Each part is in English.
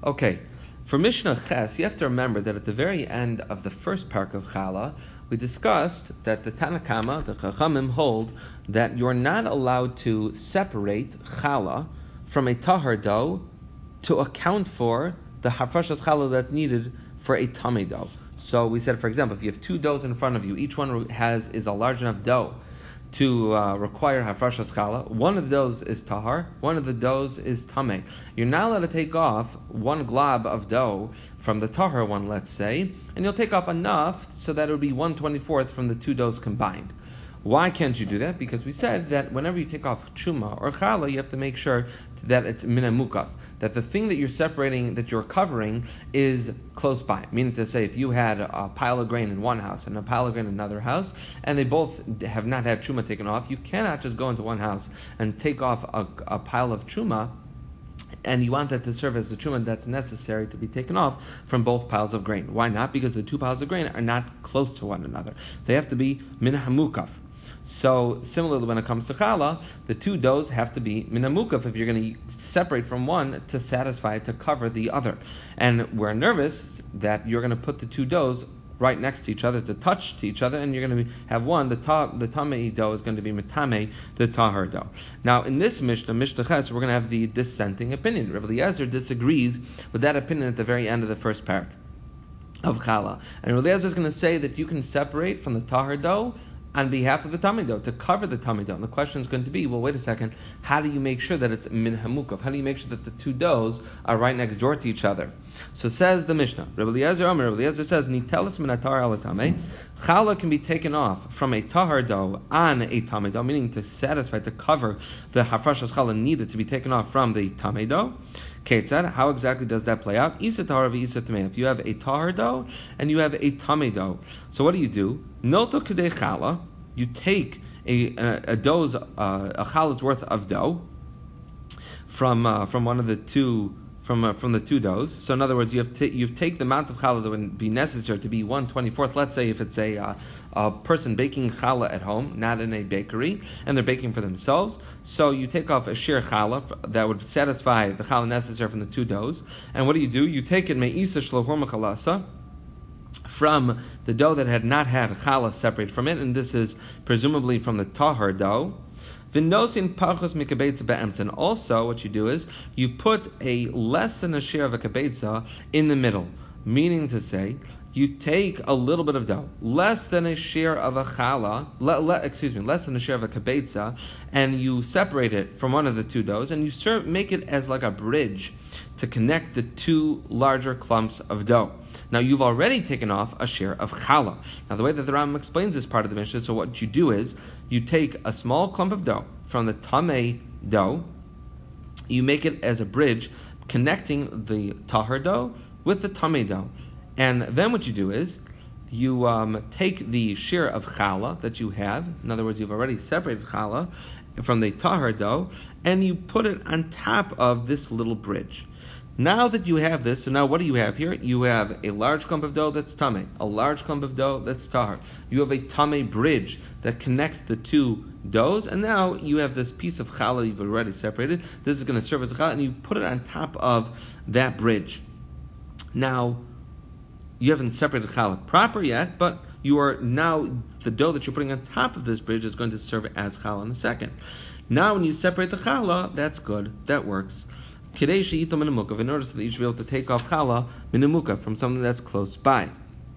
Okay, for Mishnah Ches, you have to remember that at the very end of the first parak of Chala, we discussed that the Tanakama, the Chachamim, hold that you're not allowed to separate Chala from a tahar dough to account for the hafrashas Chala that's needed for a tamei dough. So we said, for example, if you have two doughs in front of you, each one is a large enough dough to require hafrashas chala. One of the doughs is tahar, one of the doughs is tamei. You're not allowed to take off one glob of dough from the tahar one, let's say, and you'll take off enough so that it would be 1/24 from the two doughs combined. Why can't you do that? Because we said that whenever you take off chuma or challah, you have to make sure that it's mina mukaf, that the thing that you're separating, that you're covering, is close by. Meaning to say, if you had a pile of grain in one house and a pile of grain in another house, and they both have not had chuma taken off, you cannot just go into one house and take off a pile of chuma, and you want that to serve as the chuma that's necessary to be taken off from both piles of grain. Why not? Because the two piles of grain are not close to one another. They have to be min hamukaf. So similarly, when it comes to challah, the two doughs have to be min hamukaf if you're going to separate from one to satisfy, to cover the other. And we're nervous that you're going to put the two doughs right next to each other, to touch to each other, and you're going to have one, the tamei dough is going to be metame, the tahar dough. Now, in this Mishnah Ches, we're going to have the dissenting opinion. Rabbi Eliezer disagrees with that opinion at the very end of the first parak of challah. And Rabbi Eliezer is going to say that you can separate from the tahar dough on behalf of the tamei dough, to cover the tamei dough. And the question is going to be, well, wait a second, how do you make sure that it's min hamukaf? How do you make sure that the two doughs are right next door to each other? So says the Mishnah, Rabbi Eliezer says, nitelis min atar ala tamei, challah can be taken off from a tahar dough on a tamei dough, meaning to satisfy, to cover the hafrashas challah needed to be taken off from the tamei dough. Ketzad, how exactly does that play out? Isa tahar v'isa tamei. If you have a tahar dough and you have a tamei dough, so what do? Noto kedei challah. You take a dough's a chala's worth of dough from one of the two from the two doughs. So in other words, you take the amount of challah that would be necessary to be 1/24. Let's say if it's a person baking challah at home, not in a bakery, and they're baking for themselves. So you take off a sheer challah that would satisfy the challah necessary from the two doughs. And what do? You take it me'isa shlohor mechalasa, from the dough that had not had challah separated from it, and this is presumably from the tahar dough. And also, what you do is you put a less than a share of a kabetza in the middle, meaning to say, you take a little bit of dough, less than a share of a challah, less than a share of a kabetza, and you separate it from one of the two doughs, and you make it as like a bridge to connect the two larger clumps of dough. Now you've already taken off a share of challah. Now the way that the Rambam explains this part of the Mishnah, so what you do is you take a small clump of dough from the tamei dough, you make it as a bridge connecting the tahar dough with the tamei dough, and then what you do is you take the share of challah that you have. In other words, you've already separated challah from the tahar dough, and you put it on top of this little bridge. Now that you have this, so now what do you have here? You have a large clump of dough that's tamei, a large clump of dough that's tahar. You have a tamei bridge that connects the two doughs, and now you have this piece of challah you've already separated. This is going to serve as a challah, and you put it on top of that bridge. Now, you haven't separated challah proper yet, but you are now, the dough that you're putting on top of this bridge is going to serve as challah in a second. Now when you separate the challah, that's good, that works. In order so that you should be able to take off challah minimukah from something that's close by.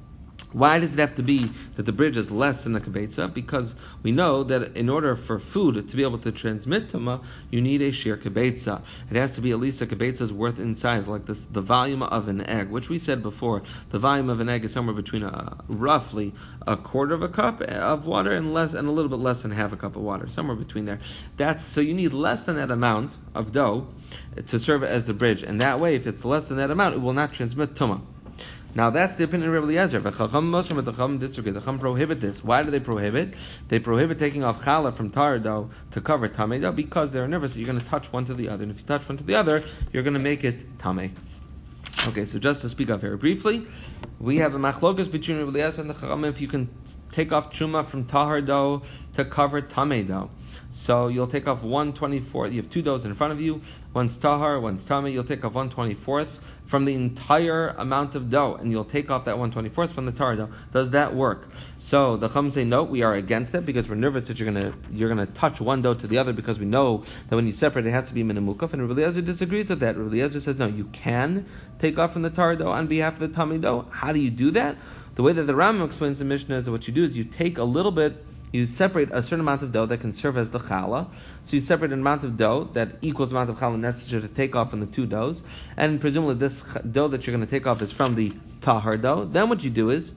Why does it have to be that the bridge is less than the kabetza? Because we know that in order for food to be able to transmit tuma, you need a sheer kabetza. It has to be at least a kabetza's worth in size, like this, the volume of an egg, which we said before. The volume of an egg is somewhere between roughly a quarter of a cup of water and a little bit less than half a cup of water, somewhere between there. So you need less than that amount of dough to serve as the bridge, and that way, if it's less than that amount, it will not transmit tuma. Now that's the opinion of Rabbi Eliezer. But the Chacham disagree. The Chacham prohibit this. Why do they prohibit? They prohibit taking off challah from tahar dough to cover tamei dough because they're nervous that you're going to touch one to the other, and if you touch one to the other, you're going to make it tamei. Okay, so just to speak up very briefly, we have a machlokas between Rabbi Eliezer and the Chacham if you can take off chuma from tahar dough to cover tamei dough. So you'll take off 1/24th. You have two doughs in front of you. One's tahar, one's tamei. You'll take off 1/24th from the entire amount of dough, and you'll take off that 1/24th from the tahar dough. Does that work? So the Chum say no. We are against it because we're nervous that you're gonna touch one dough to the other, because we know that when you separate it has to be min hamukaf. And Rabbi Eliezer disagrees with that. Rabbi Eliezer says no. You can take off from the tahar dough on behalf of the tamei dough. How do you do that? The way that the Rambam explains the Mishnah is that what you do is you take a little bit. You separate a certain amount of dough that can serve as the challah. So you separate an amount of dough that equals the amount of challah necessary to take off from the two doughs. And presumably this dough that you're going to take off is from the tahar dough. Then what you do is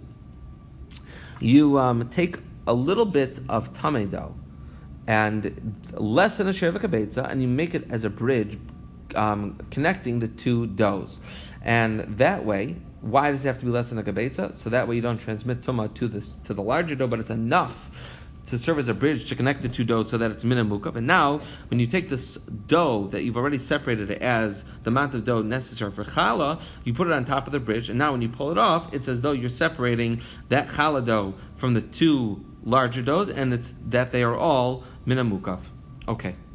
you take a little bit of tamei dough and less than a share of a kabetza, and you make it as a bridge connecting the two doughs. And that way, why does it have to be less than a kabetza? So that way you don't transmit tumah to the larger dough, but it's enough to serve as a bridge to connect the two doughs so that it's min hamukaf. And now, when you take this dough that you've already separated as the amount of dough necessary for challah, you put it on top of the bridge, and now when you pull it off, it's as though you're separating that challah dough from the two larger doughs, and it's that they are all min hamukaf. Okay.